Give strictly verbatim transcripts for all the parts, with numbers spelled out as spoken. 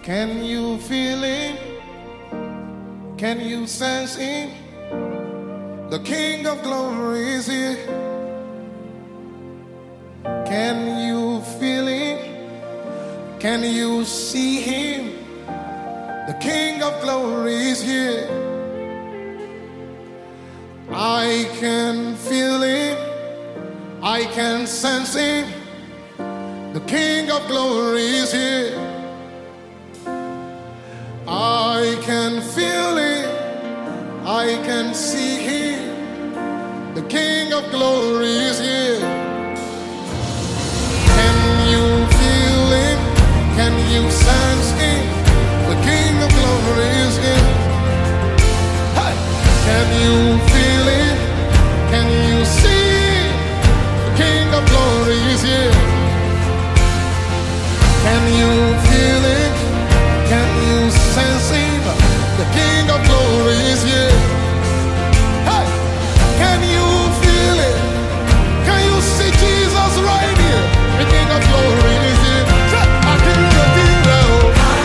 Can you feel him? Can you sense him? The King of Glory is here. Can you feel him? Can you see him? The King of Glory is here. I can feel him. I can sense him. The King of Glory is here. I can feel him. I can see him. The King of Glory is here. Can you feel him? Can you sense him? The King of Glory is here. Hey! Can you feel him? Can you see him? The King of Glory is here. Can you feel it? Can you sense him? The King of Glory is here. Hey! Can you feel it? Can you see Jesus right here? The King of Glory is here. I can feel it.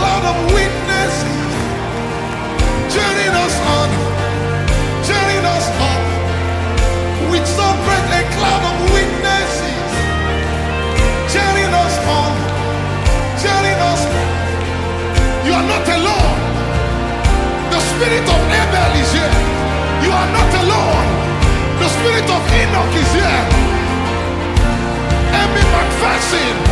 cloud of witnesses, cheering us on, cheering us up. With so great a cloud of witnesses, cheering us on, cheering us on. You are not alone. The spirit of Abel is here. You are not alone. The spirit of Enoch is here. Emmy McPherson.